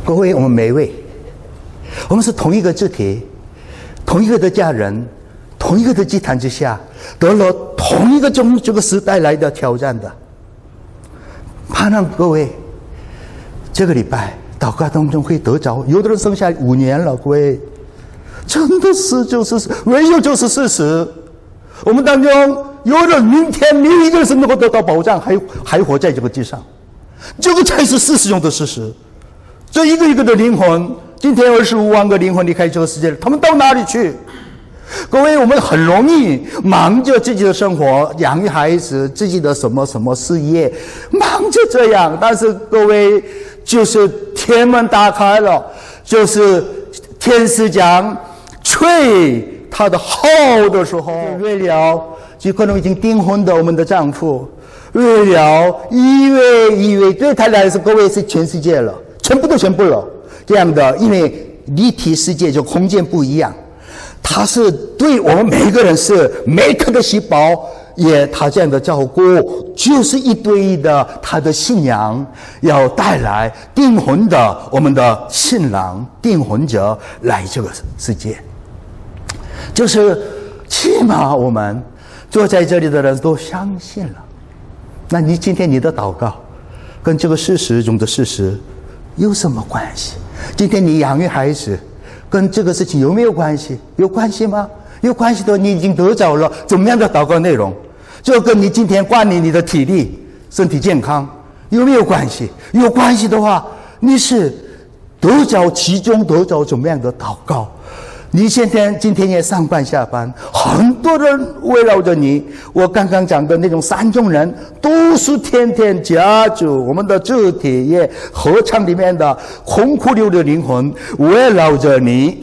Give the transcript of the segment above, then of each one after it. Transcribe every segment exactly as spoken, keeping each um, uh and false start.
各位，我们每位，我们是同一个肢体，同一个的家人，同一个的祭坛之下，得了同一个从这个时代来的挑战的。盼望各位这个礼拜祷告当中会得着。有的人剩下五年了，各位，真的是就是唯有就是事实。我们当中有人明天没有一个人是能够得到保障，还还活在这个地上，这个才是事实中的事实。这一个一个的灵魂，今天二十五万个灵魂离开这个世界，他们到哪里去？各位，我们很容易忙着自己的生活，养育孩子，自己的什么什么事业，忙着这样。但是各位，就是天门打开了，就是天使讲吹他的号的时候，为了就可能已经订婚的我们的丈夫，为了一位一位，对他来说，各位是全世界了，全部都全部了。这样的，因为立体世界就空间不一样。他是对我们每一个人是每颗的细胞也他这样的照顾，就是一对一的他的信仰要带来订婚的我们的新郎订婚者来这个世界，就是起码我们坐在这里的人都相信了。那你今天你的祷告跟这个事实中的事实有什么关系？今天你养育孩子跟这个事情有没有关系？有关系吗？有关系的，你已经得着了怎么样的祷告内容？就跟你今天管理你的体力、身体健康有没有关系？有关系的话，你是得着其中得着怎么样的祷告？你现在今天也上班下班，很多人围绕着你。我刚刚讲的那种三种人，都是天天夹住我们的肢体也合唱里面的空苦流的灵魂，围绕着你。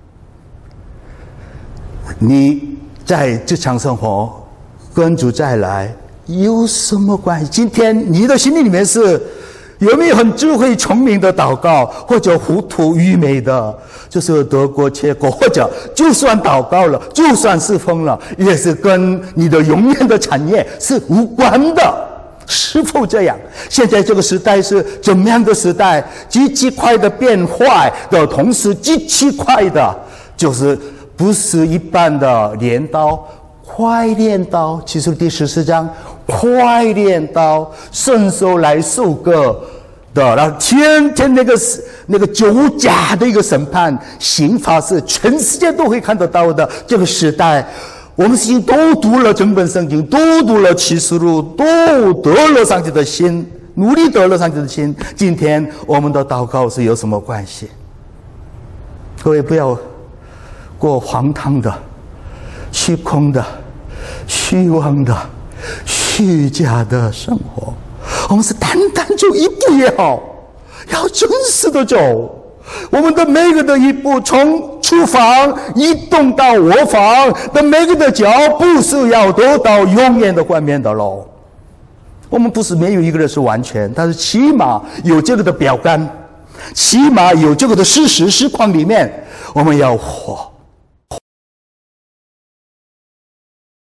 你在职场生活跟主再来有什么关系？今天你的心里面是有没有很智慧聪明的祷告，或者糊涂愚昧的，就是得过且过，或者就算祷告了，就算侍奉了，也是跟你的永远的产业是无关的，是否这样？现在这个时代是怎么样的时代？极其快的变坏的同时，极其快的就是不是一般的镰刀，快镰刀。其实第十四章，快镰刀伸手来受割的，然后天天那个那个九甲的一个审判刑罚是全世界都会看得到的。这个时代，我们已经都读了整本圣经，都读了启示录，都得了上帝的心，努力得了上帝的心。今天我们的祷告是有什么关系？各位不要过荒唐的、虚空的、虚妄的、虚假的生活。我们是单单走一步也好，要真实的走。我们的每个的一步，从厨房移动到卧房的每个的脚步，是要得到永远的冠冕的喽。我们不是没有一个人是完全，但是起码有这个的标杆，起码有这个的事实实况里面，我们要活。